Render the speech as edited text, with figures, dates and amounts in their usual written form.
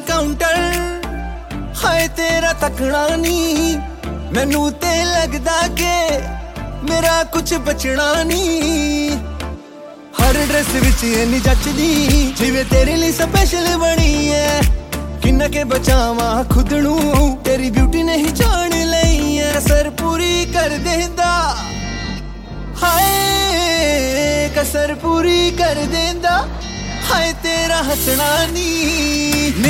encounter हाय तेरा तकना नहीं मैनू ते लगदा के मेरा कुछ बचना नहीं हर ड्रेस विच इन्नी जचदी जिवें तेरे लिए स्पेशल बनी है किन्ना के बचावा खुद नू तेरी ब्यूटी ने ही जान लई है कसर पूरी कर देंदा हाय कसर पूरी कर देंदा हाय तेरा हसना नी